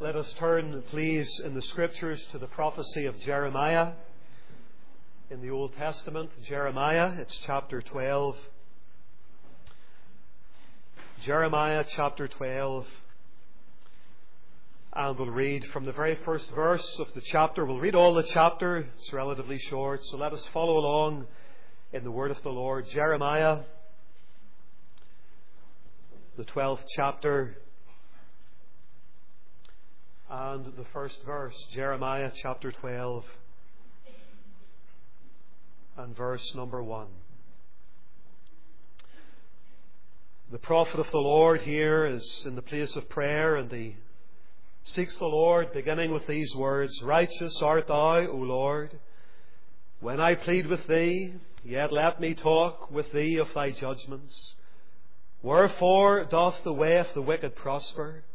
Let us turn, please, in the Scriptures to the prophecy of Jeremiah in the Old Testament. Jeremiah, it's chapter 12. Jeremiah chapter 12. And we'll read from the very first verse of the chapter. We'll read all the chapter. It's relatively short, so let us follow along in the word of the Lord. Jeremiah, the 12th chapter, and the first verse. Jeremiah chapter 12 and verse number 1. The prophet of the Lord here is in the place of prayer, and he seeks the Lord, beginning with these words: Righteous art thou, O Lord, when I plead with thee, yet let me talk with thee of thy judgments. Wherefore doth the way of the wicked prosper?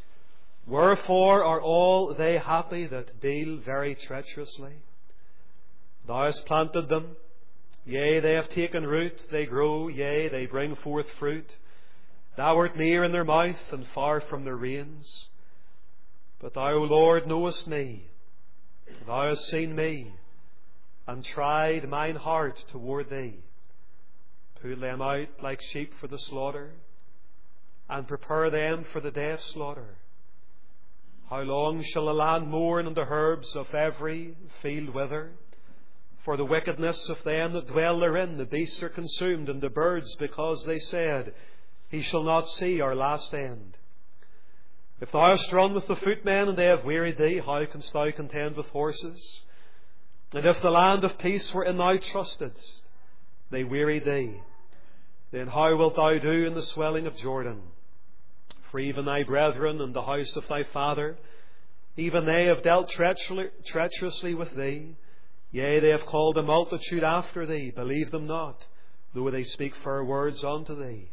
Wherefore are all they happy that deal very treacherously? Thou hast planted them, yea, they have taken root, they grow, yea, they bring forth fruit. Thou art near in their mouth, and far from their reins. But thou, O Lord, knowest me. Thou hast seen me, and tried mine heart toward thee. Pull them out like sheep for the slaughter, and prepare them for the day of slaughter. How long shall the land mourn, and the herbs of every field wither? For the wickedness of them that dwell therein, the beasts are consumed, and the birds, because they said, He shall not see our last end. If thou hast run with the footmen, and they have wearied thee, how canst thou contend with horses? And if the land of peace wherein thou trustedst, they weary thee, then how wilt thou do in the swelling of Jordan? For even thy brethren and the house of thy father, even they have dealt treacherously with thee. Yea, they have called a multitude after thee. Believe them not, though they speak fair words unto thee.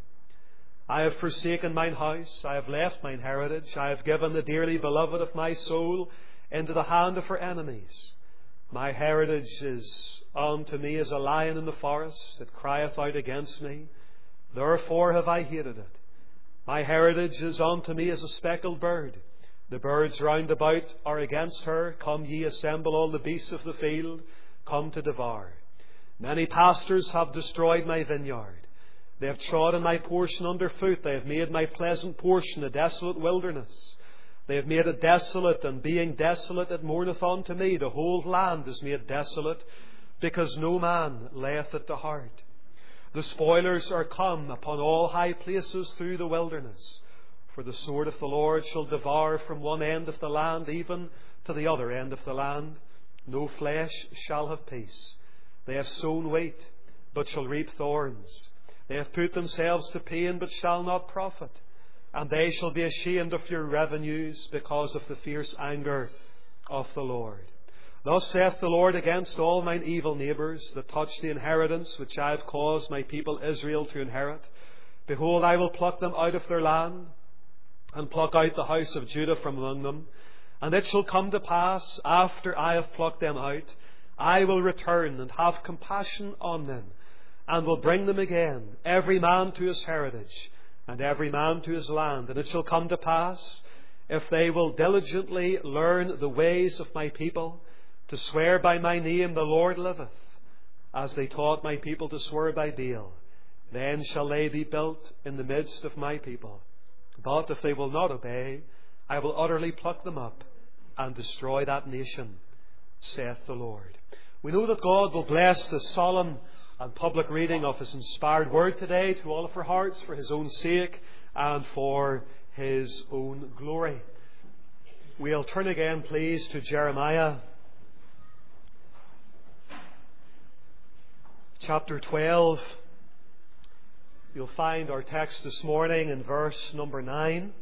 I have forsaken mine house, I have left mine heritage, I have given the dearly beloved of my soul into the hand of her enemies. My heritage is unto me as a lion in the forest, it crieth out against me, therefore have I hated it. My heritage is unto me as a speckled bird. The birds round about are against her. Come ye, assemble all the beasts of the field, come to devour. Many pastors have destroyed my vineyard. They have trodden my portion under foot. They have made my pleasant portion a desolate wilderness. They have made it desolate, and being desolate it mourneth unto me. The whole land is made desolate, because no man layeth it to heart. The spoilers are come upon all high places through the wilderness. For the sword of the Lord shall devour from one end of the land even to the other end of the land. No flesh shall have peace. They have sown wheat, but shall reap thorns. They have put themselves to pain, but shall not profit. And they shall be ashamed of your revenues, because of the fierce anger of the Lord. Thus saith the Lord against all mine evil neighbours that touch the inheritance which I have caused my people Israel to inherit. Behold, I will pluck them out of their land, and pluck out the house of Judah from among them. And it shall come to pass, after I have plucked them out, I will return and have compassion on them, and will bring them again, every man to his heritage, and every man to his land. And it shall come to pass, if they will diligently learn the ways of my people, to swear by my name, the Lord liveth, as they taught my people to swear by Baal, then shall they be built in the midst of my people. But if they will not obey, I will utterly pluck them up and destroy that nation, saith the Lord. We know that God will bless the solemn and public reading of His inspired word today to all of our hearts, for His own sake and for His own glory. We'll turn again, please, to Jeremiah chapter 12. You'll find our text this morning in verse number 9.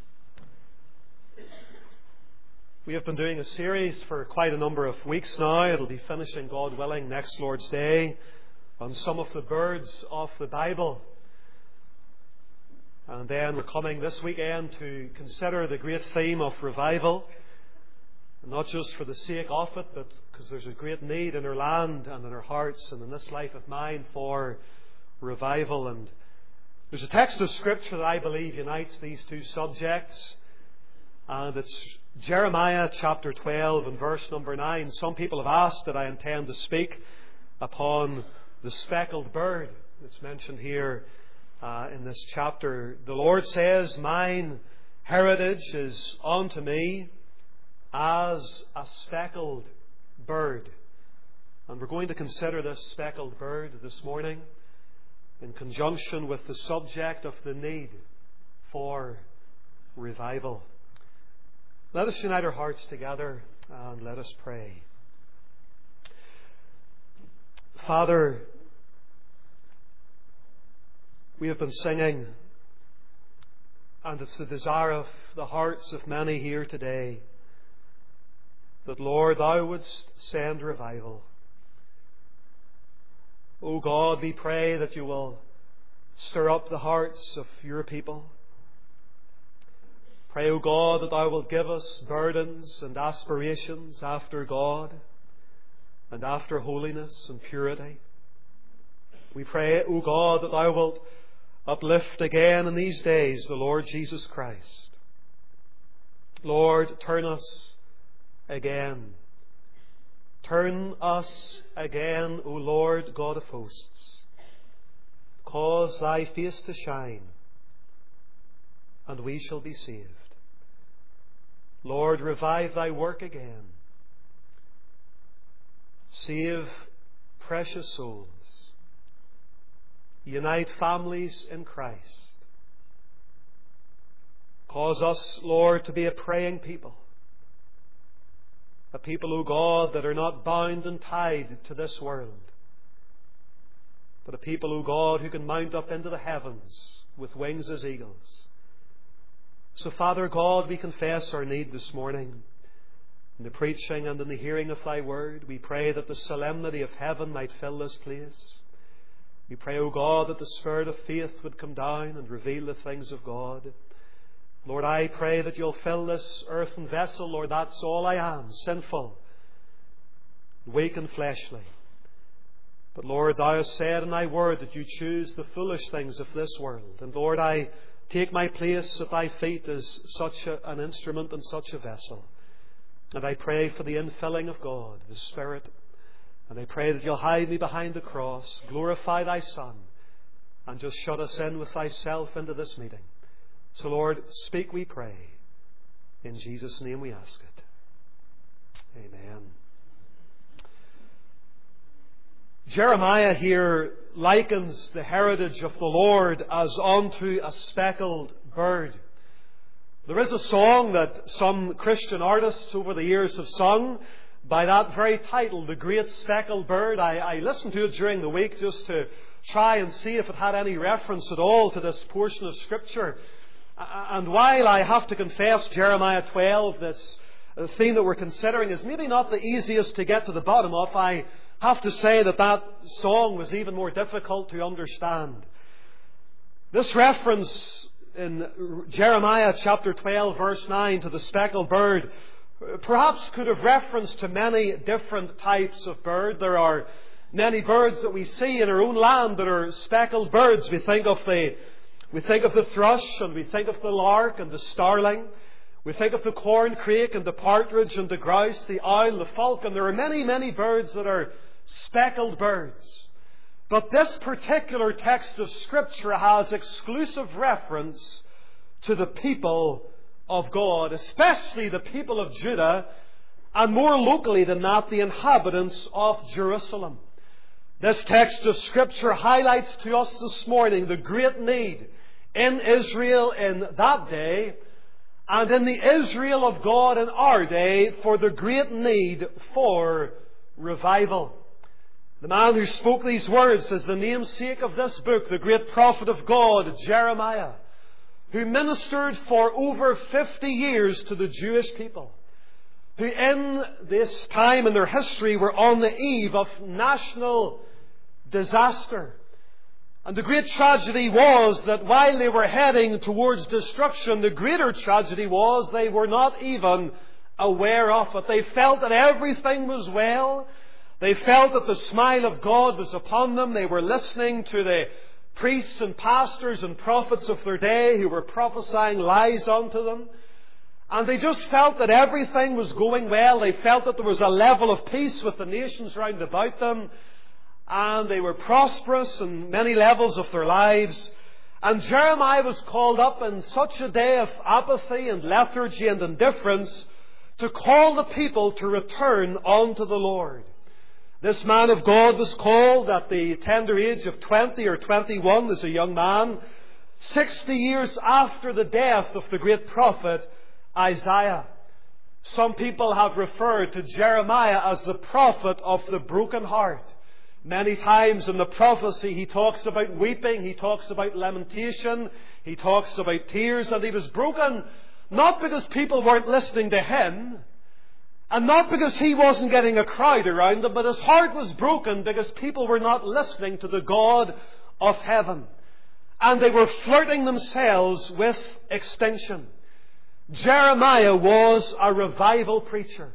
We have been doing a series for quite a number of weeks now. It'll be finishing, God willing, next Lord's Day, on some of the birds of the Bible. And then we're coming this weekend to consider the great theme of revival. Not just for the sake of it, but because there's a great need in our land and in our hearts and in this life of mine for revival. And there's a text of Scripture that I believe unites these two subjects. And it's Jeremiah chapter 12 and verse number 9. Some people have asked that I intend to speak upon the speckled bird that's mentioned here in this chapter. The Lord says, "Mine heritage is unto me as a speckled bird." And we're going to consider this speckled bird this morning in conjunction with the subject of the need for revival. Let us unite our hearts together and let us pray. Father, we have been singing, and it's the desire of the hearts of many here today that, Lord, Thou wouldst send revival. O God, we pray that You will stir up the hearts of Your people. Pray, O God, that Thou wilt give us burdens and aspirations after God and after holiness and purity. We pray, O God, that Thou wilt uplift again in these days the Lord Jesus Christ. Lord, turn us again. Turn us again, O Lord God of hosts. Cause Thy face to shine, and we shall be saved. Lord, revive Thy work again. Save precious souls. Unite families in Christ. Cause us, Lord, to be a praying people. A people, O God, that are not bound and tied to this world, but a people, O God, who can mount up into the heavens with wings as eagles. So, Father God, we confess our need this morning in the preaching and in the hearing of Thy word. We pray that the solemnity of heaven might fill this place. We pray, O God, that the Spirit of faith would come down and reveal the things of God. Lord, I pray that You'll fill this earthen vessel. Lord, that's all I am, sinful, weak and fleshly. But Lord, Thou hast said in Thy word that You choose the foolish things of this world. And Lord, I take my place at Thy feet as such an instrument and such a vessel. And I pray for the infilling of God, the Spirit. And I pray that You'll hide me behind the cross, glorify Thy Son, and just shut us in with Thyself into this meeting. So, Lord, speak, we pray. In Jesus' name we ask it. Amen. Jeremiah here likens the heritage of the Lord as unto a speckled bird. There is a song that some Christian artists over the years have sung by that very title, The Great Speckled Bird. I listened to it during the week just to try and see if it had any reference at all to this portion of Scripture. And while I have to confess Jeremiah 12, this theme that we're considering, is maybe not the easiest to get to the bottom of, I have to say that song was even more difficult to understand. This reference in Jeremiah chapter 12 verse 9 to the speckled bird perhaps could have reference to many different types of bird. There are many birds that we see in our own land that are speckled birds. We think of the thrush, and we think of the lark and the starling. We think of the corncrake and the partridge and the grouse, the owl, the falcon. There are many, many birds that are speckled birds. But this particular text of Scripture has exclusive reference to the people of God, especially the people of Judah, and more locally than that, the inhabitants of Jerusalem. This text of Scripture highlights to us this morning the great need in Israel in that day, and in the Israel of God in our day, for the great need for revival. The man who spoke these words is the namesake of this book, the great prophet of God, Jeremiah, who ministered for over 50 years to the Jewish people, who in this time in their history were on the eve of national disaster. And the great tragedy was that while they were heading towards destruction, the greater tragedy was they were not even aware of it. They felt that everything was well. They felt that the smile of God was upon them. They were listening to the priests and pastors and prophets of their day who were prophesying lies unto them. And they just felt that everything was going well. They felt that there was a level of peace with the nations round about them. And they were prosperous in many levels of their lives. And Jeremiah was called up in such a day of apathy and lethargy and indifference to call the people to return unto the Lord. This man of God was called at the tender age of 20 or 21 as a young man, 60 years after the death of the great prophet Isaiah. Some people have referred to Jeremiah as the prophet of the broken heart. Many times in the prophecy he talks about weeping, he talks about lamentation, he talks about tears, and he was broken not because people weren't listening to him, and not because he wasn't getting a crowd around him, but his heart was broken because people were not listening to the God of heaven. And they were flirting themselves with extinction. Jeremiah was a revival preacher.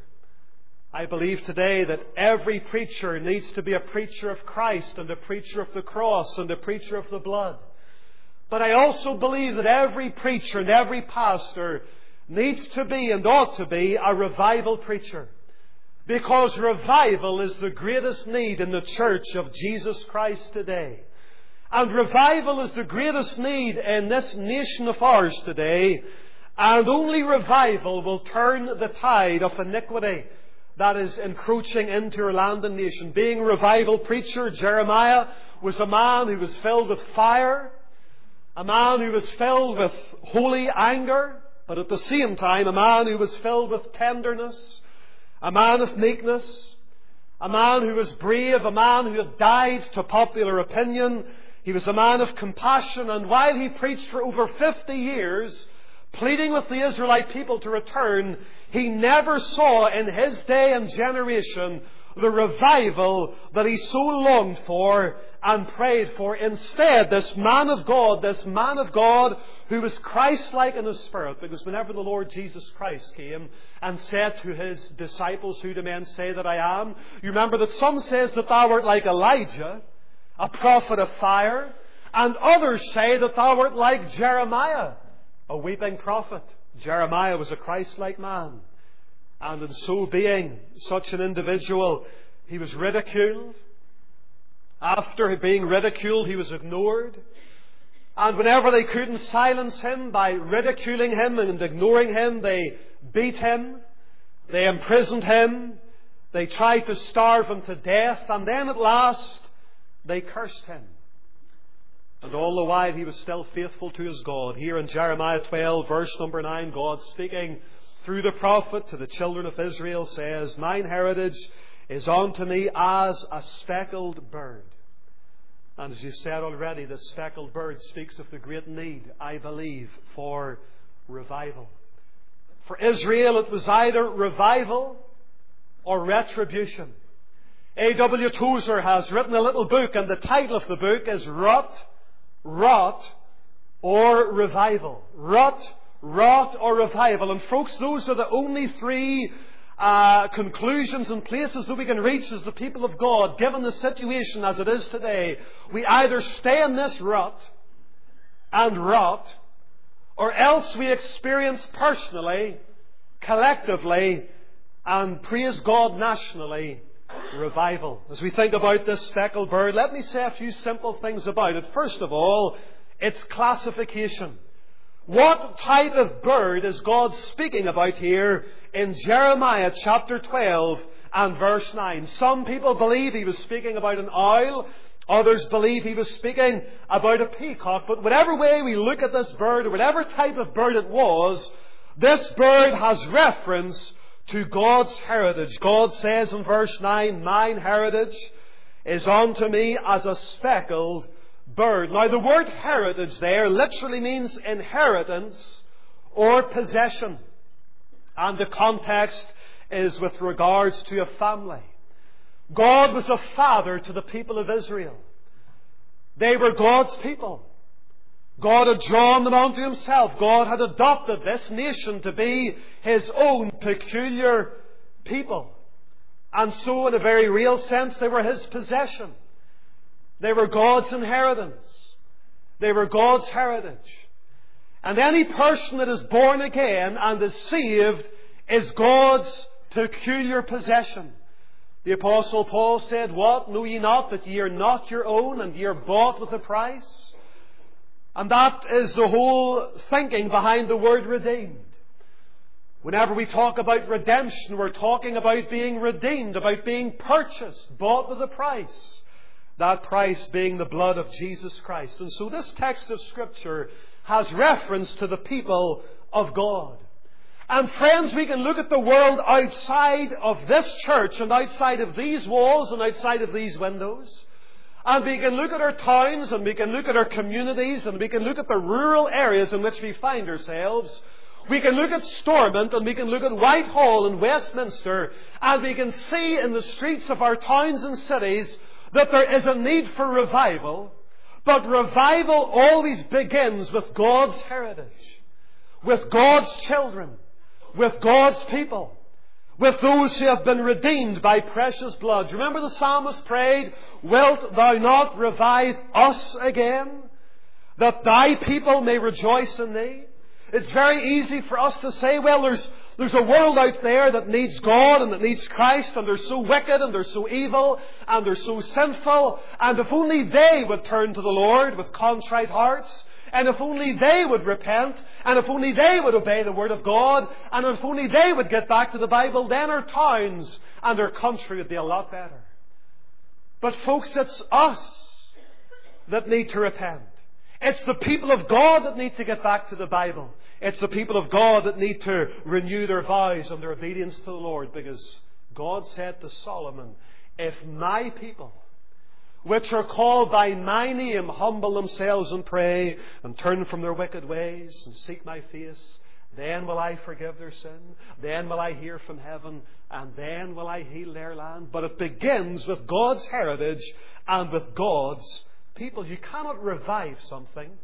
I believe today that every preacher needs to be a preacher of Christ and a preacher of the cross and a preacher of the blood. But I also believe that every preacher and every pastor needs to be and ought to be a revival preacher. Because revival is the greatest need in the church of Jesus Christ today. And revival is the greatest need in this nation of ours today. And only revival will turn the tide of iniquity that is encroaching into our land and nation. Being a revival preacher, Jeremiah was a man who was filled with fire, a man who was filled with holy anger, but at the same time a man who was filled with tenderness, a man of meekness, a man who was brave, a man who had died to popular opinion. He was a man of compassion, and while he preached for over 50 years, pleading with the Israelite people to return, he never saw in his day and generation the revival that he so longed for and prayed for. Instead, this man of God who was Christ-like in his spirit, because whenever the Lord Jesus Christ came and said to his disciples, "Who do men say that I am?" You remember that some says that thou art like Elijah, a prophet of fire, and others say that thou art like Jeremiah, a weeping prophet. Jeremiah was a Christ-like man. And in so being such an individual, he was ridiculed. After being ridiculed, he was ignored. And whenever they couldn't silence him by ridiculing him and ignoring him, they beat him, they imprisoned him, they tried to starve him to death, and then at last they cursed him. And all the while he was still faithful to his God. Here in Jeremiah 12, verse number 9, God speaking through the prophet to the children of Israel says, "Mine heritage is unto me as a speckled bird." And as you've said already, the speckled bird speaks of the great need, I believe, for revival. For Israel, it was either revival or retribution. A.W. Tozer has written a little book, and the title of the book is Rot, or Revival. Rot, or revival. And folks, those are the only three conclusions and places that we can reach as the people of God, given the situation as it is today. We either stay in this rut and rot, or else we experience personally, collectively, and praise God nationally, revival. As we think about this speckled bird, let me say a few simple things about it. First of all, its classification. What type of bird is God speaking about here in Jeremiah chapter 12 and verse 9? Some people believe he was speaking about an owl. Others believe he was speaking about a peacock. But whatever way we look at this bird, or whatever type of bird it was, this bird has reference to God's heritage. God says in verse 9, "Mine heritage is unto me as a speckled bird." Now the word heritage there literally means inheritance or possession. And the context is with regards to a family. God was a father to the people of Israel. They were God's people. God had drawn them unto Himself. God had adopted this nation to be His own peculiar people. And so in a very real sense, they were His possession. They were God's inheritance. They were God's heritage. And any person that is born again and is saved is God's peculiar possession. The Apostle Paul said, "What? Know ye not that ye are not your own, and ye are bought with a price?" And that is the whole thinking behind the word redeemed. Whenever we talk about redemption, we're talking about being redeemed, about being purchased, bought with a price. That price being the blood of Jesus Christ. And so this text of Scripture has reference to the people of God. And friends, we can look at the world outside of this church and outside of these walls and outside of these windows. And we can look at our towns and we can look at our communities and we can look at the rural areas in which we find ourselves. We can look at Stormont and we can look at Whitehall and Westminster, and we can see in the streets of our towns and cities that there is a need for revival. But revival always begins with God's heritage, with God's children, with God's people, with those who have been redeemed by precious blood. Remember the psalmist prayed, "Wilt thou not revive us again, that thy people may rejoice in thee?" It's very easy for us to say, well, there's a world out there that needs God and that needs Christ, and they're so wicked and they're so evil and they're so sinful, and if only they would turn to the Lord with contrite hearts, and if only they would repent, and if only they would obey the Word of God, and if only they would get back to the Bible, then our towns and our country would be a lot better. But folks, it's us that need to repent. It's the people of God that need to get back to the Bible. It's the people of God that need to renew their vows and their obedience to the Lord, because God said to Solomon, "If my people, which are called by my name, humble themselves and pray, and turn from their wicked ways, and seek my face, then will I forgive their sin, then will I hear from heaven, and then will I heal their land." But it begins with God's heritage and with God's people. You cannot revive something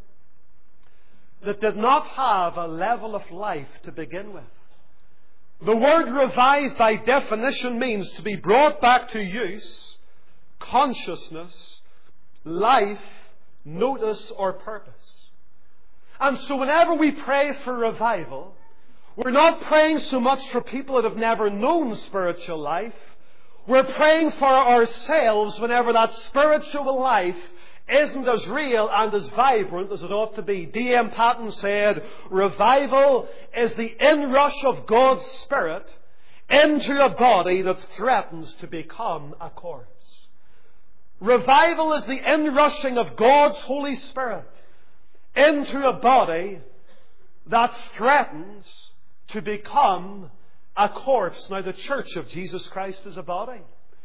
that did not have a level of life to begin with. The word revive by definition means to be brought back to use, consciousness, life, notice, or purpose. And so whenever we pray for revival, we're not praying so much for people that have never known spiritual life. We're praying for ourselves whenever that spiritual life isn't as real and as vibrant as it ought to be. D.M. Paton said, "Revival is the inrush of God's Spirit into a body that threatens to become a corpse." Revival is the inrushing of God's Holy Spirit into a body that threatens to become a corpse. Now, the Church of Jesus Christ is a body.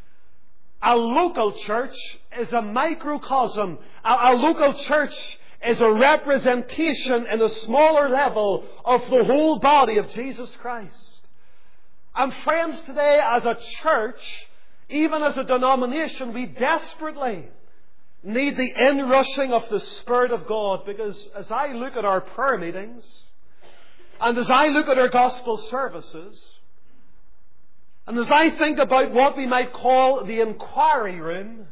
A local church is a microcosm. A local church is a representation in a smaller level of the whole body of Jesus Christ. And friends, today as a church, even as a denomination, we desperately need the inrushing of the Spirit of God, because as I look at our prayer meetings, and as I look at our gospel services, and as I think about what we might call the inquiry room,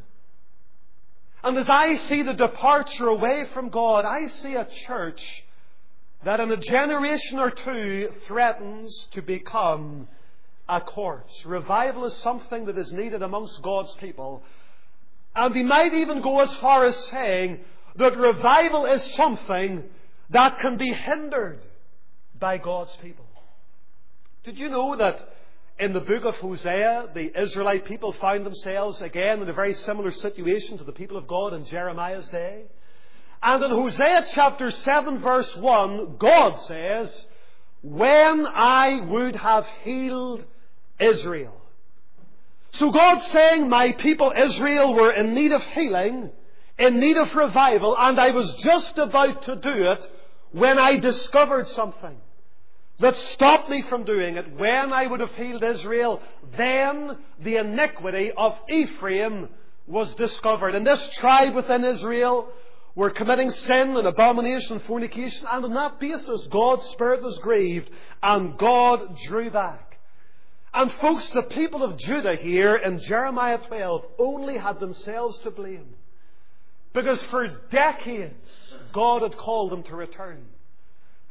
and as I see the departure away from God, I see a church that in a generation or two threatens to become a corpse. Revival is something that is needed amongst God's people. And we might even go as far as saying that revival is something that can be hindered by God's people. Did you know that in the book of Hosea, the Israelite people found themselves again in a very similar situation to the people of God in Jeremiah's day? And in Hosea chapter 7 verse 1, God says, "When I would have healed Israel." So God's saying, my people Israel were in need of healing, in need of revival, and I was just about to do it when I discovered something that stopped me from doing it. When I would have healed Israel, then the iniquity of Ephraim was discovered. And this tribe within Israel were committing sin and abomination and fornication, and on that basis God's Spirit was grieved and God drew back. And folks, the people of Judah here in Jeremiah 12 only had themselves to blame, because for decades God had called them to return.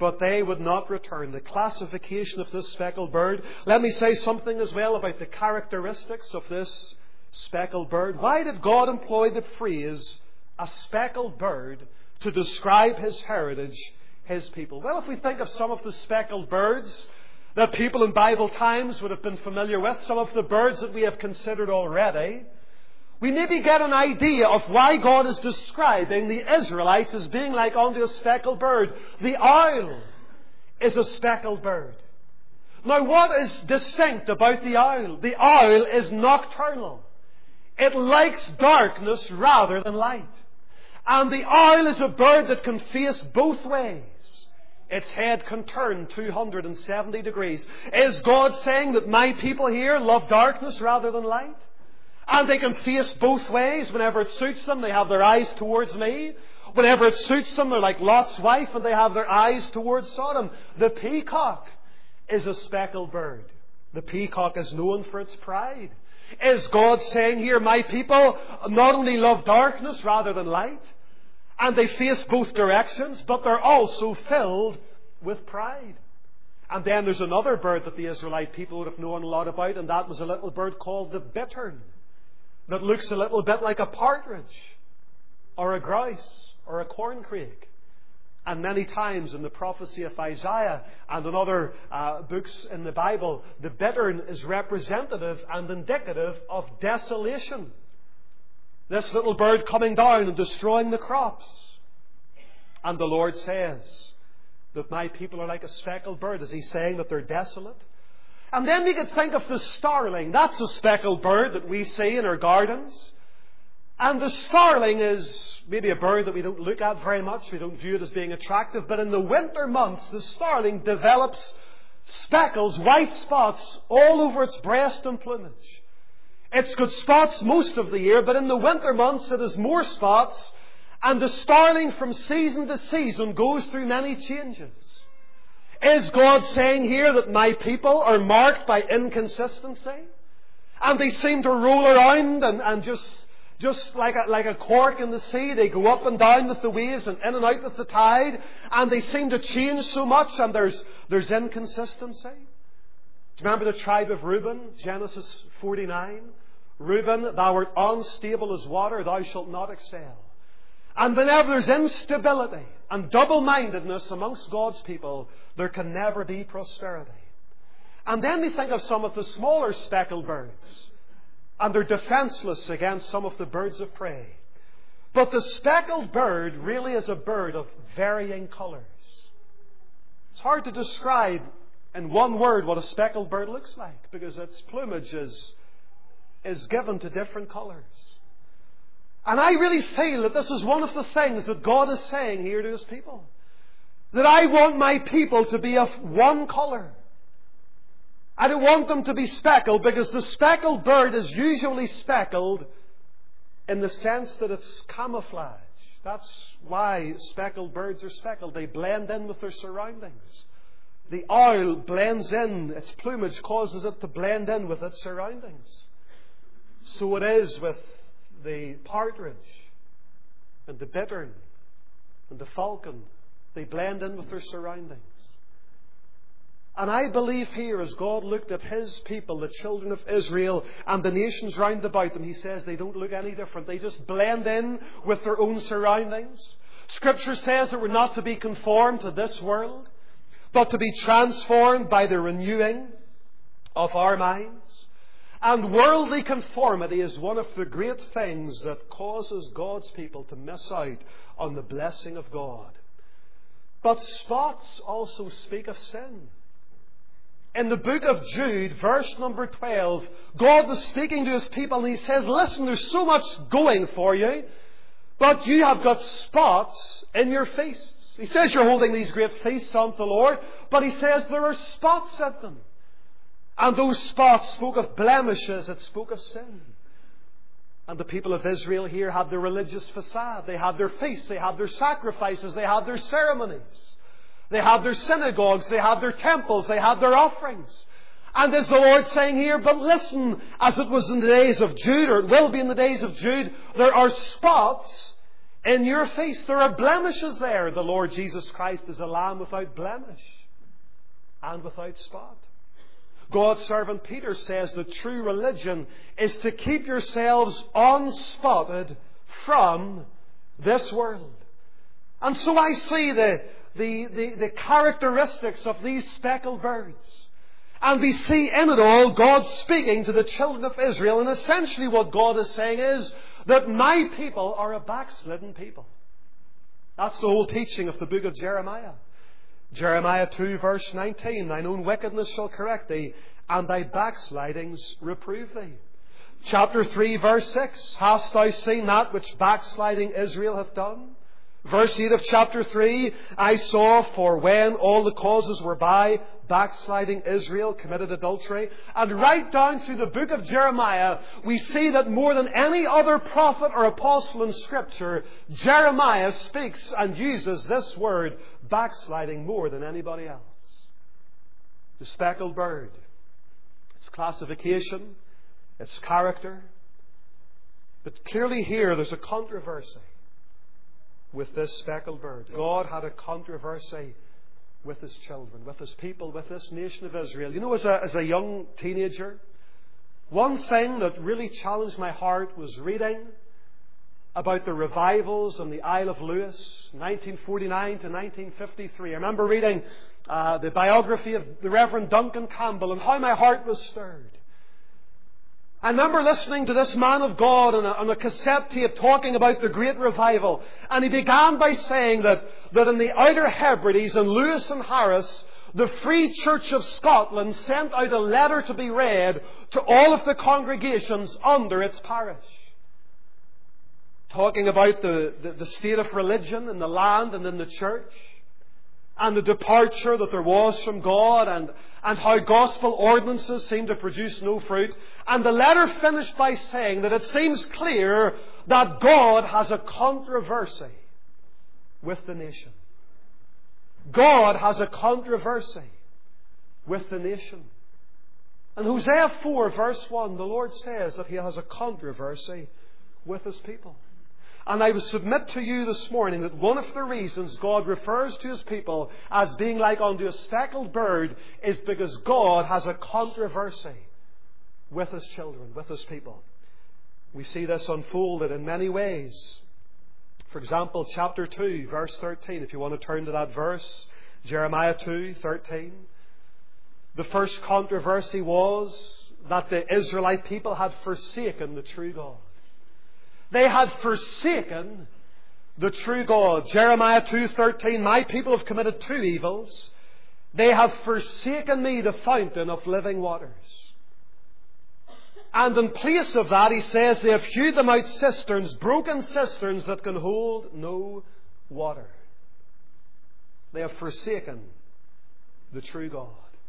but they would not return. The classification of this speckled bird. Let me say something as well about the characteristics of this speckled bird. Why did God employ the phrase, a speckled bird, to describe His heritage, His people? Well, if we think of some of the speckled birds that people in Bible times would have been familiar with, some of the birds that we have considered already, we maybe get an idea of why God is describing the Israelites as being like unto a speckled bird. The owl is a speckled bird. Now, what is distinct about the owl? The owl is nocturnal. It likes darkness rather than light. And the owl is a bird that can face both ways. Its head can turn 270 degrees. Is God saying that my people here love darkness rather than light? And they can face both ways. Whenever it suits them, they have their eyes towards me. Whenever it suits them, they're like Lot's wife and they have their eyes towards Sodom. The peacock is a speckled bird. The peacock is known for its pride. Is God saying here, my people not only love darkness rather than light, and they face both directions, but they're also filled with pride? And then there's another bird that the Israelite people would have known a lot about, and that was a little bird called the bittern, that looks a little bit like a partridge, or a grouse, or a corncrake. And many times in the prophecy of Isaiah and in other books in the Bible, the bittern is representative and indicative of desolation. This little bird coming down and destroying the crops. And the Lord says that my people are like a speckled bird. Is He saying that they're desolate? And then we could think of the starling. That's a speckled bird that we see in our gardens. And the starling is maybe a bird that we don't look at very much. We don't view it as being attractive. But in the winter months, the starling develops speckles, white spots, all over its breast and plumage. It's got spots most of the year, but in the winter months it has more spots. And the starling from season to season goes through many changes. Is God saying here that my people are marked by inconsistency? And they seem to roll around and just like a cork in the sea. They go up and down with the waves and in and out with the tide. And they seem to change so much, and there's inconsistency. Do you remember the tribe of Reuben? Genesis 49. Reuben, thou art unstable as water, thou shalt not excel. And whenever there's instability and double-mindedness amongst God's people, there can never be prosperity. And then we think of some of the smaller speckled birds, and they're defenseless against some of the birds of prey. But the speckled bird really is a bird of varying colours. It's hard to describe in one word what a speckled bird looks like, because its plumage is given to different colours. And I really feel that this is one of the things that God is saying here to His people. That I want my people to be of one colour. I don't want them to be speckled, because the speckled bird is usually speckled in the sense that it's camouflage. That's why speckled birds are speckled. They blend in with their surroundings. The owl blends in. Its plumage causes it to blend in with its surroundings. So it is with the partridge and the bittern and the falcon. They blend in with their surroundings. And I believe here, as God looked at His people, the children of Israel, and the nations round about them, He says they don't look any different. They just blend in with their own surroundings. Scripture says that we're not to be conformed to this world, but to be transformed by the renewing of our minds. And worldly conformity is one of the great things that causes God's people to miss out on the blessing of God. But spots also speak of sin. In the book of Jude, verse number 12, God was speaking to His people and He says, listen, there's so much going for you, but you have got spots in your feasts. He says you're holding these great feasts unto the Lord, but He says there are spots at them. And those spots spoke of blemishes, it spoke of sin. And the people of Israel here had their religious facade. They had their feasts, they had their sacrifices, they had their ceremonies. They had their synagogues, they had their temples, they had their offerings. And is the Lord saying here, but listen, as it was in the days of Jude, or it will be in the days of Jude, there are spots In your feast, there are blemishes there. The Lord Jesus Christ is a lamb without blemish and without spot. God's servant Peter says that true religion is to keep yourselves unspotted from this world. And so I see the characteristics of these speckled birds. And we see in it all God speaking to the children of Israel. And essentially what God is saying is that my people are a backslidden people. That's the whole teaching of the book of Jeremiah. Jeremiah 2 verse 19, thine own wickedness shall correct thee, and thy backslidings reprove thee. Chapter 3 verse 6, hast thou seen that which backsliding Israel hath done? Verse 8 of chapter 3, I saw, for when all the causes were by, backsliding Israel committed adultery. And right down through the book of Jeremiah, we see that more than any other prophet or apostle in Scripture, Jeremiah speaks and uses this word, backsliding, more than anybody else. The speckled bird, its classification, its character. But clearly here there's a controversy with this speckled bird. God had a controversy with His children, with His people, with this nation of Israel. You know, as a young teenager, one thing that really challenged my heart was reading about the revivals on the Isle of Lewis, 1949 to 1953. I remember reading the biography of the Reverend Duncan Campbell and how my heart was stirred. I remember listening to this man of God on a cassette tape talking about the Great Revival. And he began by saying that in the Outer Hebrides in Lewis and Harris, the Free Church of Scotland sent out a letter to be read to all of the congregations under its parish. Talking about the state of religion in the land and in the church, and the departure that there was from God, and how gospel ordinances seem to produce no fruit. And the letter finished by saying that it seems clear that God has a controversy with the nation. God has a controversy with the nation. In Hosea 4 verse 1, the Lord says that He has a controversy with His people. And I would submit to you this morning that one of the reasons God refers to His people as being like unto a speckled bird is because God has a controversy with His children, with His people. We see this unfolded in many ways. For example, chapter 2, verse 13, if you want to turn to that verse, Jeremiah 2, 13. The first controversy was that the Israelite people had forsaken the true God. They had forsaken the true God. Jeremiah 2:13, my people have committed two evils. They have forsaken me, the fountain of living waters. And in place of that, he says, they have hewed them out cisterns, broken cisterns that can hold no water. They have forsaken the true God.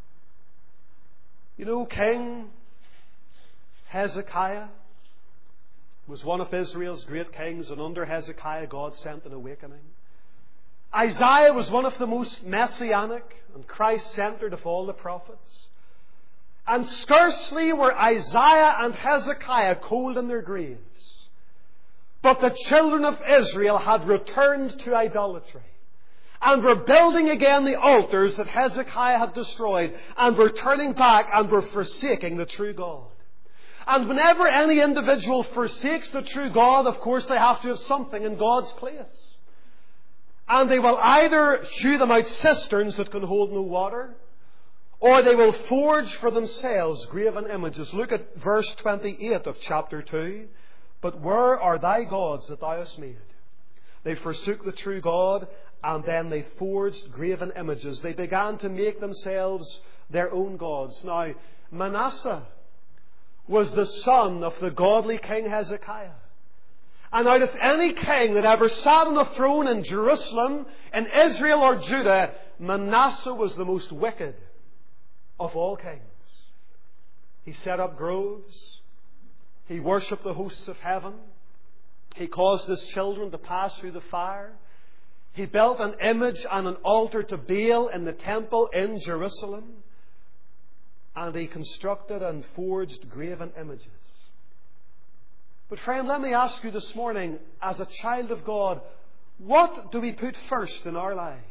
You know, King Hezekiah was one of Israel's great kings, and under Hezekiah God sent an awakening. Isaiah was one of the most messianic and Christ-centered of all the prophets. And scarcely were Isaiah and Hezekiah cold in their graves, but the children of Israel had returned to idolatry and were building again the altars that Hezekiah had destroyed, and were turning back and were forsaking the true God. And whenever any individual forsakes the true God, of course they have to have something in God's place. And they will either hew them out cisterns that can hold no water, or they will forge for themselves graven images. Look at verse 28 of chapter 2. But where are thy gods that thou hast made? They forsook the true God, and then they forged graven images. They began to make themselves their own gods. Now, Manasseh was the son of the godly King Hezekiah. And out of any king that ever sat on the throne in Jerusalem, in Israel or Judah, Manasseh was the most wicked of all kings. He set up groves. He worshipped the hosts of heaven. He caused his children to pass through the fire. He built an image and an altar to Baal in the temple in Jerusalem. And he constructed and forged graven images. But friend, let me ask you this morning, as a child of God, what do we put first in our lives?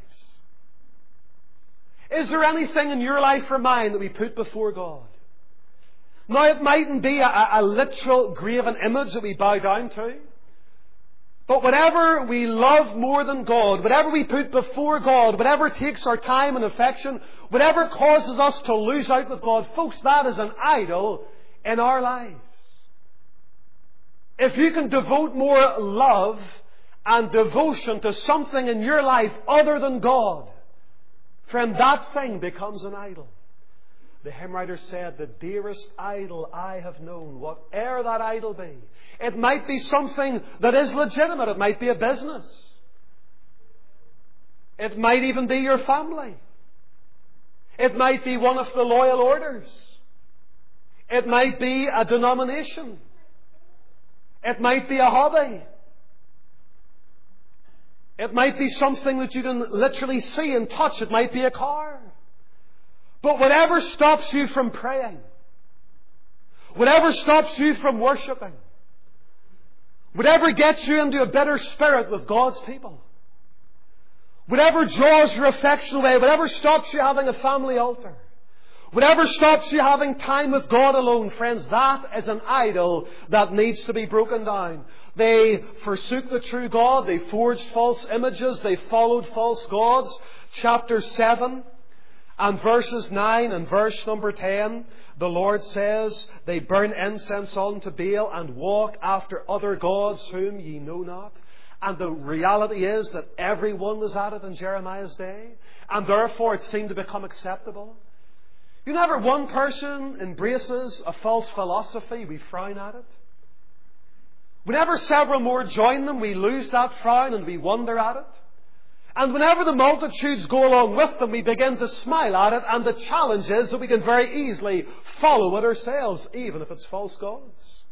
Is there anything in your life or mine that we put before God? Now, it mightn't be a literal graven image that we bow down to. But whatever we love more than God, whatever we put before God, whatever takes our time and affection, whatever causes us to lose out with God, folks, that is an idol in our lives. If you can devote more love and devotion to something in your life other than God, friend, that thing becomes an idol. The hymn writer said, "The dearest idol I have known, whate'er that idol be." It might be something that is legitimate. It might be a business. It might even be your family. It might be one of the loyal orders. It might be a denomination. It might be a hobby. It might be something that you can literally see and touch. It might be a car. But whatever stops you from praying, whatever stops you from worshipping, whatever gets you into a bitter spirit with God's people, whatever draws your affection away, whatever stops you having a family altar, whatever stops you having time with God alone, friends, that is an idol that needs to be broken down. They forsook the true God. They forged false images. They followed false gods. Chapter 7 and verses 9 and verse number 10, the Lord says, "They burn incense unto Baal and walk after other gods whom ye know not." And the reality is that everyone was at it in Jeremiah's day, and therefore it seemed to become acceptable. Whenever one person embraces a false philosophy, we frown at it. Whenever several more join them, we lose that frown and we wonder at it. And whenever the multitudes go along with them, we begin to smile at it. And the challenge is that we can very easily follow it ourselves, even if it's false gods.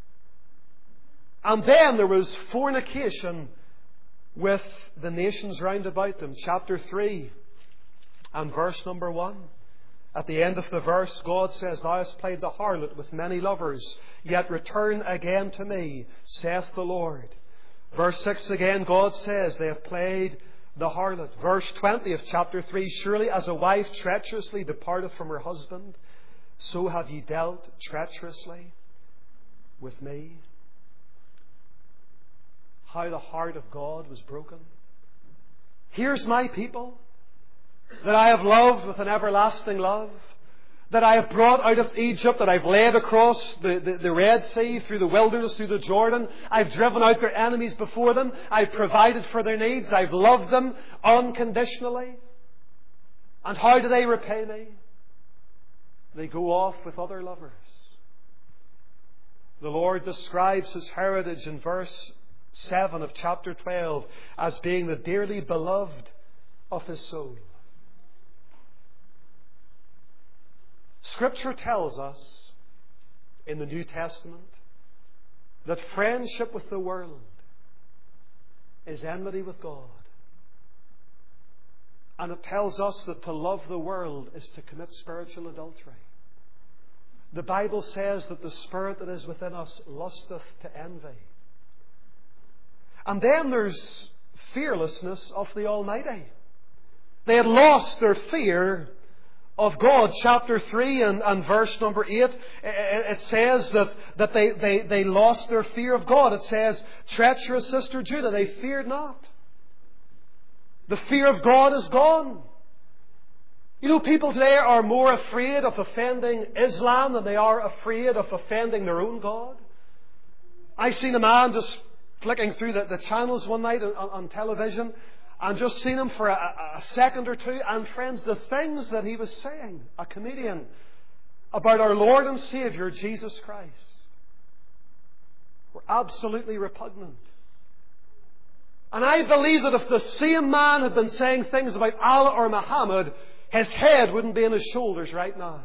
And then there was fornication with the nations round about them. Chapter 3 and verse number 1. At the end of the verse, God says, "Thou hast played the harlot with many lovers, yet return again to me, saith the Lord." Verse 6 again, God says, "They have played the harlot." Verse 20 of chapter 3, "Surely as a wife treacherously departeth from her husband, so have ye dealt treacherously with me." How the heart of God was broken. Here's my people that I have loved with an everlasting love, that I have brought out of Egypt, that I've led across the Red Sea, through the wilderness, through the Jordan. I've driven out their enemies before them. I've provided for their needs. I've loved them unconditionally. And how do they repay me? They go off with other lovers. The Lord describes His heritage in verse 7 of chapter 12 as being the dearly beloved of His soul. Scripture tells us in the New Testament that friendship with the world is enmity with God. And it tells us that to love the world is to commit spiritual adultery. The Bible says that the spirit that is within us lusteth to envy. And then there's fearlessness of the Almighty. They had lost their fear of God. Chapter 3 and verse number 8, it says that they lost their fear of God. It says, "Treacherous sister Judah, they feared not." The fear of God is gone. You know, people today are more afraid of offending Islam than they are afraid of offending their own God. I seen a man just flicking through the channels one night on television, and just seen him for a second or two. And friends, the things that he was saying, a comedian, about our Lord and Saviour Jesus Christ, were absolutely repugnant. And I believe that if the same man had been saying things about Allah or Muhammad, his head wouldn't be on his shoulders right now.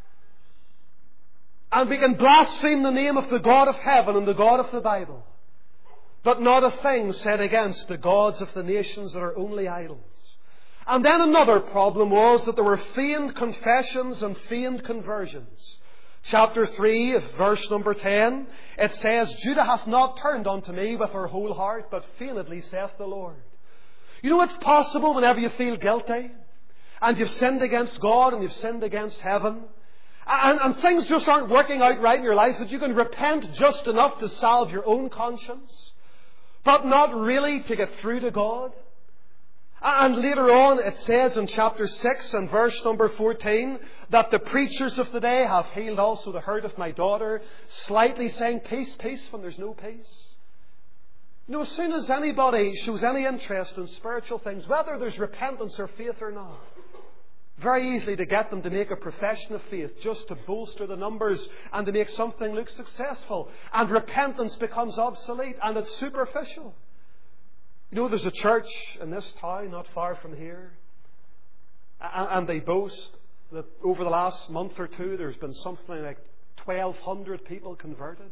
And we can blaspheme the name of the God of heaven and the God of the Bible, but not a thing said against the gods of the nations that are only idols. And then another problem was that there were feigned confessions and feigned conversions. Chapter 3, verse number 10, it says, Judah hath not turned unto me with her whole heart, but feignedly saith the Lord. You know, it's possible whenever you feel guilty, and you've sinned against God, and you've sinned against heaven, and things just aren't working out right in your life, that you can repent just enough to salve your own conscience, but not really to get through to God. And later on it says in chapter 6 and verse number 14 that the preachers of the day have healed also the hurt of my daughter, slightly saying peace, peace, when there's no peace. You know, as soon as anybody shows any interest in spiritual things, whether there's repentance or faith or not, very easily to get them to make a profession of faith just to bolster the numbers and to make something look successful. And repentance becomes obsolete and it's superficial. You know, there's a church in this town not far from here, and they boast that over the last month or two there's been something like 1,200 people converted.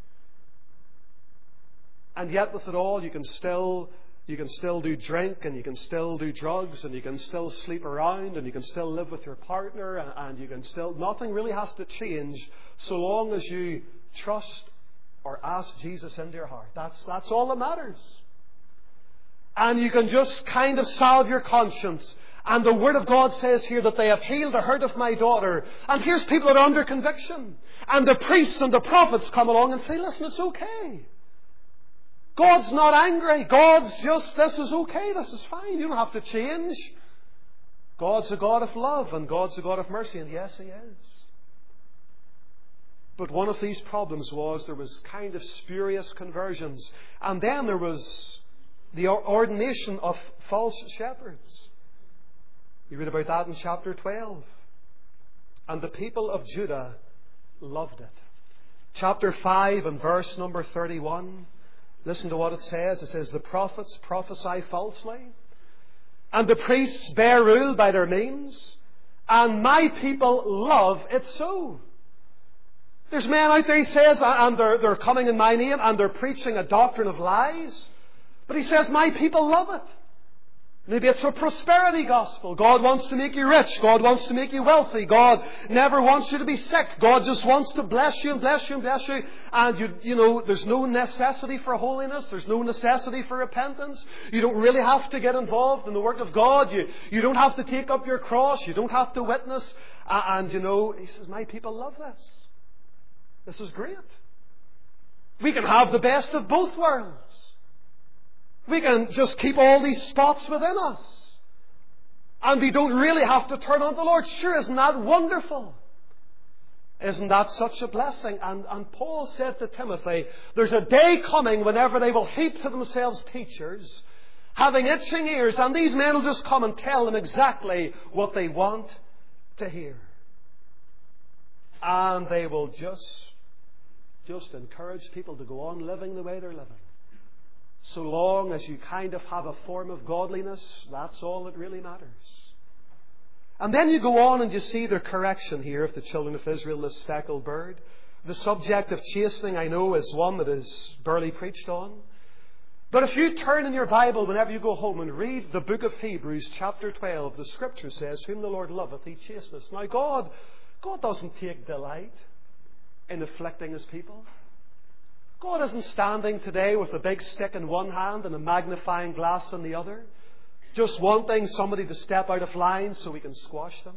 And yet with it all you can still do drink, and you can still do drugs, and you can still sleep around, and you can still live with your partner, and you can still, nothing really has to change so long as you trust or ask Jesus into your heart. That's all that matters. And you can just kind of salve your conscience. And the Word of God says here that they have healed the hurt of my daughter. And here's people that are under conviction. And the priests and the prophets come along and say, listen, it's okay. God's not angry. God's just, this is okay, this is fine. You don't have to change. God's a God of love and God's a God of mercy. And yes, He is. But one of these problems was there was kind of spurious conversions. And then there was the ordination of false shepherds. You read about that in chapter 12. And the people of Judah loved it. Chapter 5 and verse number 31. Listen to what it says. It says, the prophets prophesy falsely, and the priests bear rule by their means, and my people love it so. There's men out there, he says, and they're coming in my name, and they're preaching a doctrine of lies. But he says, my people love it. Maybe it's a prosperity gospel. God wants to make you rich. God wants to make you wealthy. God never wants you to be sick. God just wants to bless you and bless you and bless you. And you know, there's no necessity for holiness. There's no necessity for repentance. You don't really have to get involved in the work of God. You don't have to take up your cross. You don't have to witness. And you know, he says, my people love this. This is great. We can have the best of both worlds. We can just keep all these spots within us. And we don't really have to turn on the Lord. Sure, isn't that wonderful? Isn't that such a blessing? And Paul said to Timothy, there's a day coming whenever they will heap to themselves teachers, having itching ears, and these men will just come and tell them exactly what they want to hear. And they will just encourage people to go on living the way they're living. So long as you kind of have a form of godliness, that's all that really matters. And then you go on and you see the correction here of the children of Israel, the speckled bird. The subject of chastening, I know, is one that is barely preached on. But if you turn in your Bible whenever you go home and read the book of Hebrews, chapter 12, the Scripture says, whom the Lord loveth, He chasteneth. Now God doesn't take delight in afflicting His people. God isn't standing today with a big stick in one hand and a magnifying glass in the other, just wanting somebody to step out of line so we can squash them.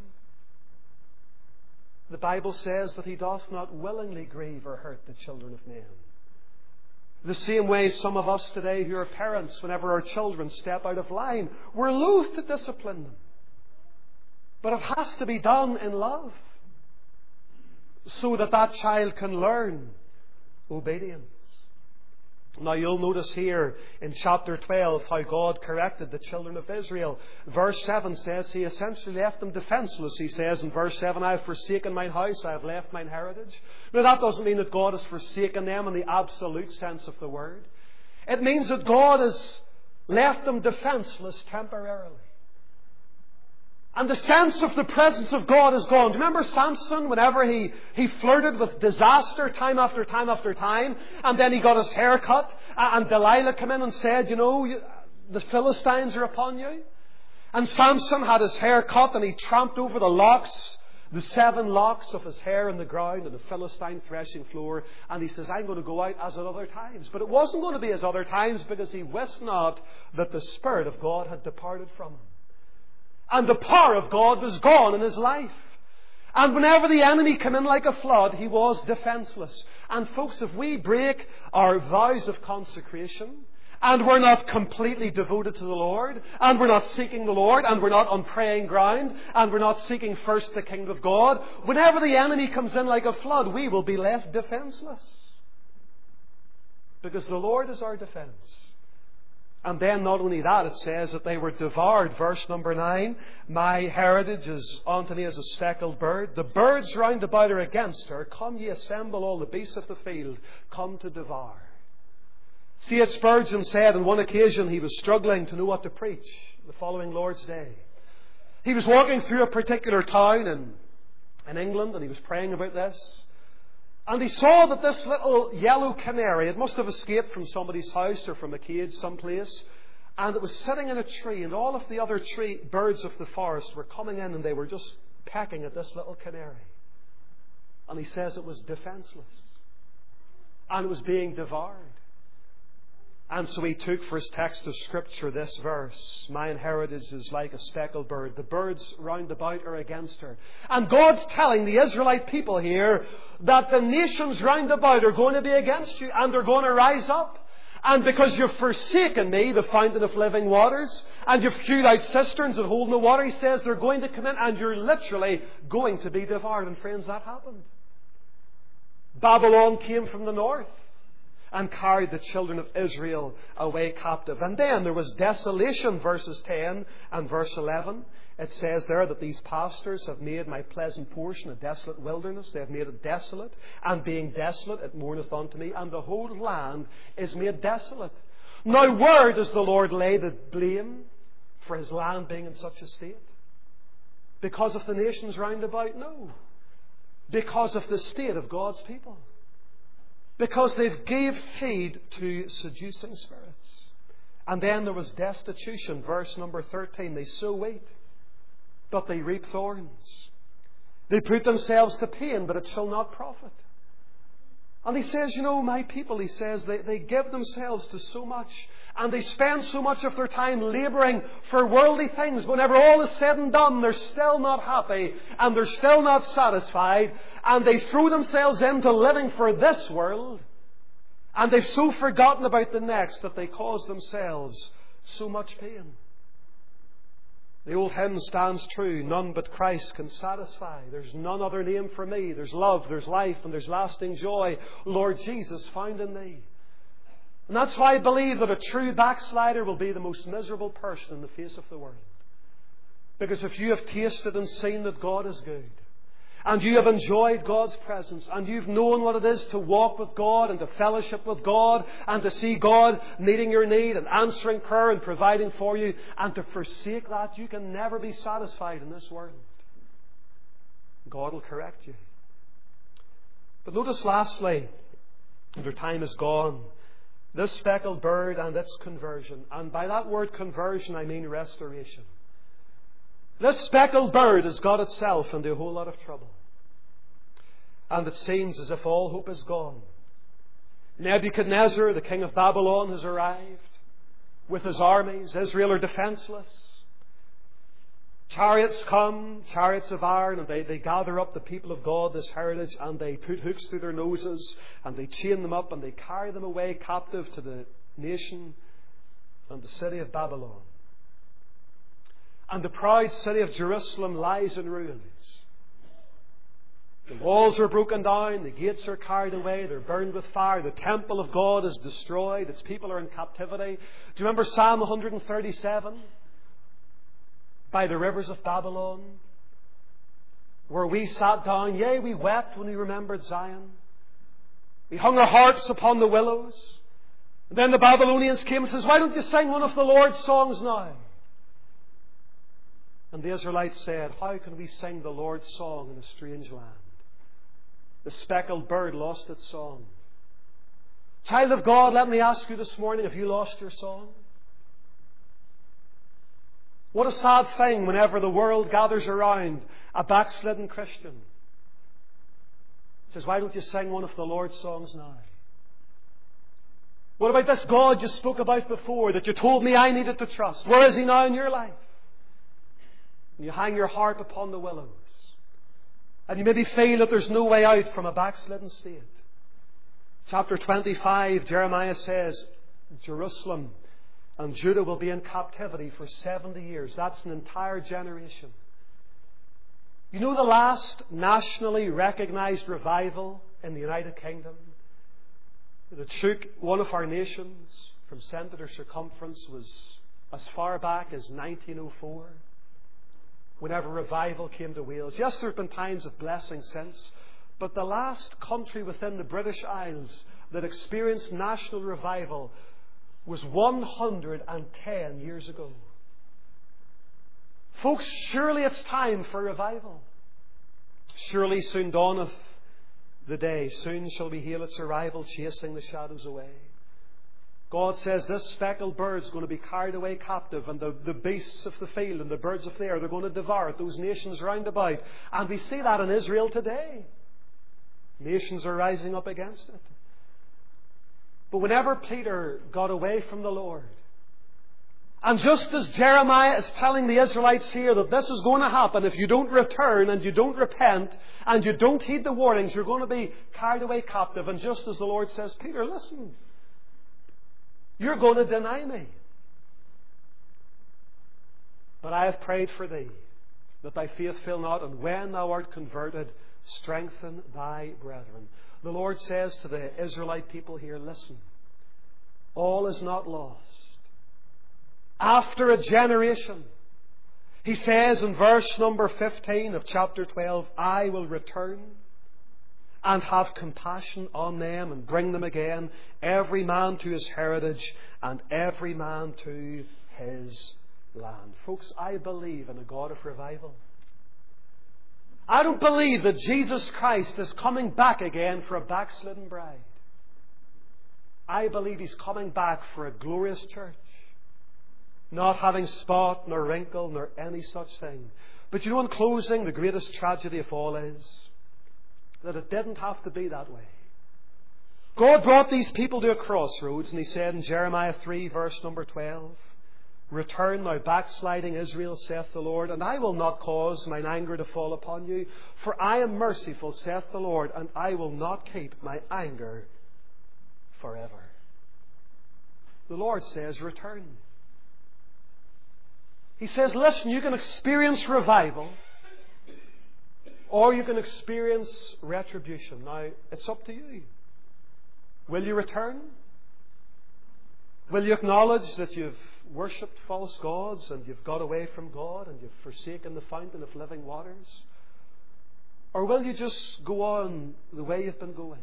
The Bible says that He doth not willingly grieve or hurt the children of men. The same way some of us today who are parents, whenever our children step out of line, we're loath to discipline them. But it has to be done in love, so that that child can learn obedience. Now you'll notice here in chapter 12 how God corrected the children of Israel. Verse 7 says He essentially left them defenseless. He says in verse 7, I have forsaken mine house, I have left mine heritage. Now that doesn't mean that God has forsaken them in the absolute sense of the word. It means that God has left them defenseless temporarily. And the sense of the presence of God is gone. Do you remember Samson, whenever he flirted with disaster time after time after time, and then he got his hair cut, and Delilah came in and said, you know, the Philistines are upon you. And Samson had his hair cut and he tramped over the locks the 7 locks of his hair on the ground on the Philistine threshing floor, and he says, I'm going to go out as at other times. But it wasn't going to be as other times, because he wist not that the Spirit of God had departed from him. And the power of God was gone in his life. And whenever the enemy came in like a flood, he was defenseless. And folks, if we break our vows of consecration, and we're not completely devoted to the Lord, and we're not seeking the Lord, and we're not on praying ground, and we're not seeking first the kingdom of God, whenever the enemy comes in like a flood, we will be left defenseless. Because the Lord is our defense. And then not only that, it says that they were devoured. Verse number 9, my heritage is unto me as a speckled bird. The birds round about are against her. Come ye assemble all the beasts of the field, come to devour. C.H. Spurgeon said on one occasion he was struggling to know what to preach the following Lord's Day. He was walking through a particular town in England, and he was praying about this. And he saw that this little yellow canary, it must have escaped from somebody's house or from a cage someplace, and it was sitting in a tree, and all of the other birds of the forest were coming in, and they were just pecking at this little canary. And he says it was defenseless. And it was being devoured. And so he took for his text of Scripture this verse, mine heritage is like a speckled bird. The birds round about are against her. And God's telling the Israelite people here that the nations round about are going to be against you, and they're going to rise up. And because you've forsaken me, the fountain of living waters, and you've hewed out cisterns that hold no water, he says they're going to come in, and you're literally going to be devoured. And friends, that happened. Babylon came from the north and carried the children of Israel away captive. And then there was desolation, verses 10 and verse 11. It says there that these pastors have made my pleasant portion a desolate wilderness. They have made it desolate. And being desolate, it mourneth unto me. And the whole land is made desolate. Now, where does the Lord lay the blame for his land being in such a state? Because of the nations round about? No. Because of the state of God's people. Because they've gave heed to seducing spirits. And then there was destitution. Verse number 13. They sow wheat, but they reap thorns. They put themselves to pain, but it shall not profit. And he says, my people, he says, they give themselves to so much. And they spend so much of their time labouring for worldly things. Whenever all is said and done, they're still not happy. And they're still not satisfied. And they throw themselves into living for this world. And they've so forgotten about the next that they cause themselves so much pain. The old hymn stands true. None but Christ can satisfy. There's none other name for me. There's love, there's life, and there's lasting joy. Lord Jesus, found in thee. And that's why I believe that a true backslider will be the most miserable person in the face of the world. Because if you have tasted and seen that God is good, and you have enjoyed God's presence, and you've known what it is to walk with God and to fellowship with God, and to see God meeting your need and answering prayer and providing for you, and to forsake that, you can never be satisfied in this world. God will correct you. But notice lastly, and our time is gone, this speckled bird and its conversion. And by that word conversion, I mean restoration. This speckled bird has got itself into a whole lot of trouble. And it seems as if all hope is gone. Nebuchadnezzar, the king of Babylon, has arrived with his armies. Israel are defenseless. Chariots come, chariots of iron, and they gather up the people of God, this heritage, and they put hooks through their noses, and they chain them up, and they carry them away captive to the nation and the city of Babylon. And the proud city of Jerusalem lies in ruins. The walls are broken down, the gates are carried away, they're burned with fire, the temple of God is destroyed, its people are in captivity. Do you remember Psalm 137? By the rivers of Babylon, where we sat down, yea, we wept when we remembered Zion. We hung our harps upon the willows. And then the Babylonians came and says, why don't you sing one of the Lord's songs now? And the Israelites said, how can we sing the Lord's song in a strange land? The speckled bird lost its song. Child of God, let me ask you this morning, have you lost your song? What a sad thing whenever the world gathers around a backslidden Christian. Says, why don't you sing one of the Lord's songs now? What about this God you spoke about before that you told me I needed to trust? Where is He now in your life? And you hang your harp upon the willows. And you maybe feel that there's no way out from a backslidden state. Chapter 25, Jeremiah says, Jerusalem and Judah will be in captivity for 70 years. That's an entire generation. You know the last nationally recognized revival in the United Kingdom that shook one of our nations from centre to circumference was as far back as 1904, whenever revival came to Wales. Yes, there have been times of blessing since, but the last country within the British Isles that experienced national revival was 110 years ago. Folks, surely it's time for revival. Surely soon dawneth the day. Soon shall we hail its arrival, chasing the shadows away. God says this speckled bird's going to be carried away captive, and the beasts of the field and the birds of the air, they're going to devour it, those nations round about. And we see that in Israel today. Nations are rising up against it. But whenever Peter got away from the Lord, and just as Jeremiah is telling the Israelites here that this is going to happen, if you don't return and you don't repent and you don't heed the warnings, you're going to be carried away captive. And just as the Lord says, Peter, listen, you're going to deny me. But I have prayed for thee, that thy faith fail not, and when thou art converted, strengthen thy brethren. The Lord says to the Israelite people here, listen, all is not lost. After a generation, He says in verse number 15 of chapter 12, I will return and have compassion on them and bring them again, every man to his heritage and every man to his land. Folks, I believe in a God of revival. I don't believe that Jesus Christ is coming back again for a backslidden bride. I believe He's coming back for a glorious church, not having spot nor wrinkle nor any such thing. But you know, in closing, the greatest tragedy of all is that it didn't have to be that way. God brought these people to a crossroads, and He said in Jeremiah 3 verse number 12, Return, thou backsliding Israel, saith the Lord, and I will not cause mine anger to fall upon you, for I am merciful, saith the Lord, and I will not keep my anger forever. The Lord says, return. He says, listen, you can experience revival, or you can experience retribution. Now, it's up to you. Will you return? Will you acknowledge that you've worshipped false gods and you've got away from God and you've forsaken the fountain of living waters? Or will you just go on the way you've been going?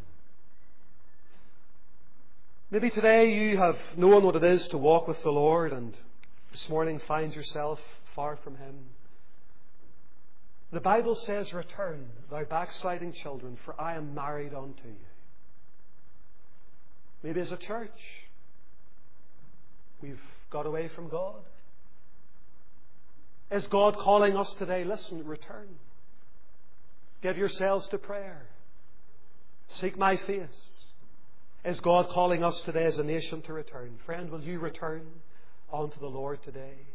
Maybe today you have known what it is to walk with the Lord and this morning find yourself far from Him. The Bible says, return, thou backsliding children, for I am married unto you. Maybe as a church, we've got away from God. Is God calling us today? Listen, return. Give yourselves to prayer. Seek my face. Is God calling us today as a nation to return? Friend, will you return unto the Lord today?